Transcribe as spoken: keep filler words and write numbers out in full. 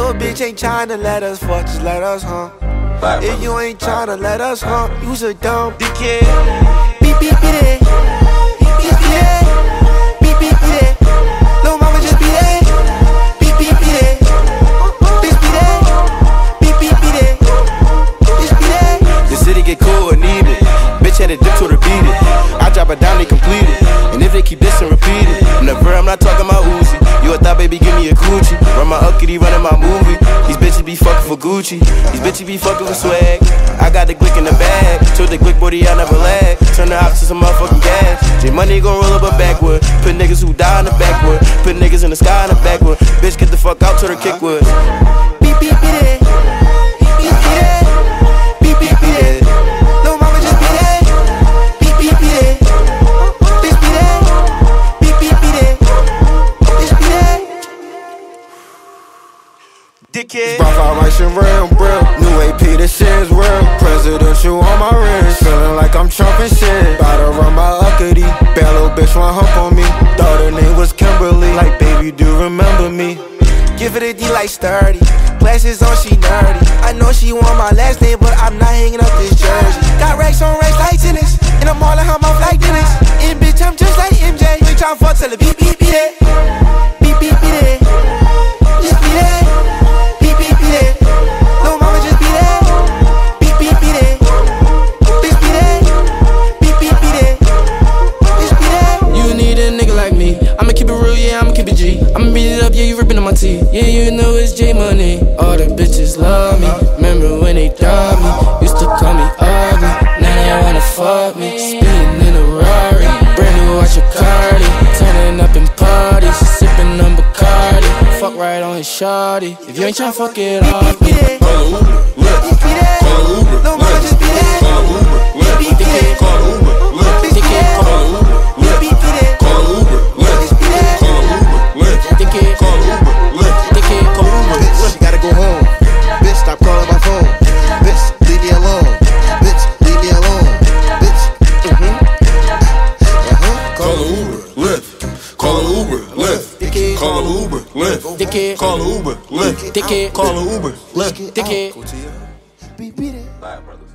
a bitch ain't tryna let us fuck, just let us hump. If you ain't tryna let us hump, you's a dumb dickhead. Beep beep beat it, beep beep beat it, beep beep beat it. Lil' mama just beat it, beep beep beat it, bitch beat it, beep beep beat it, bitch beat it. The city get cool and need it. Bitch had a dip to repeat it. I drop it down, they complete it. And if they keep this and repeat it, never, I'm not talking about Uzi. You a thought, baby, give me a coochie. Run my uppity, running my movie. These bitches be fucking for Gucci. These bitches be fucking for swag. I got the glick in the bag. Told the glick booty, I never lag. Turn the hops to some motherfucking gas. J Money gon' roll up a backwood. Put niggas who die in the backwood. Put niggas in the sky in the backwood. Bitch, get the fuck out to the kickwood. Beep beep beat it. Beep beat it. Beep beep beat it. Lil' mama just beat it. Beep beep beat it. Bitch beat it. Beep beep beat it. Bitch beat it. Dickhead. Spark out my shit real, real. New A P, this shit is real. Presidential on my wrist. Feeling like I'm trumping shit. Bout to run my uppity. Bad little bitch want hump on me. Thought her name was Kimberly. Like, baby, do remember me? Give it a D like sturdy. Glasses on, she nerdy. I know she want my last name, but I'm not hanging up this jersey. Got racks on racks like tennis. And I'm all in her mouth like Dennis. And bitch, I'm just like M J. Bitch, I'm fuck till the beep beep beat it. Beep beep beat it. Just beat it. Beep beep beat it. Lil' mama just beat it. Beep beep beat it. Bitch beat it. Beep beep beat it. Bitch beat it. You need a nigga like me. I'ma keep it real, yeah, I'ma keep it G. I'ma beat it up, yeah, you ripping on my teeth. Yeah, you know it's J Money. All the bitches love me. Remember when they dog me? Used to call me ugly. Now they wanna fuck me. Speeding in a Rari. Brand new watch a Cardi. Turning up in parties. Sipping on Bacardi. Fuck right on his shawty. If you ain't tryna fuck it off me. Call Uber, Lyft. Call Uber, Lil' mama just beat it. Call Uber, Lyft. Beep beat it. Call Uber, Lyft. Bitch beat it. Call Uber, Lyft. Beep beat it. Call Uber, Lyft. Bitch beat it. Call Uber, Lyft. Dickhead. Call Uber, Lyft. Dickhead. Call Uber, Bitch, Lyft. you gotta go home. Bitch, stop calling my phone. Bitch, leave me alone. Bitch, leave me alone. Bitch, mm-hmm. Uh-huh. Call Uber, Lyft. Call Uber, Lyft. Call Uber, Lyft. Dickhead. Call Uber, Lyft. Dickhead. Call Uber, Lyft. Dickhead. Beep beat it. Bye, brothers.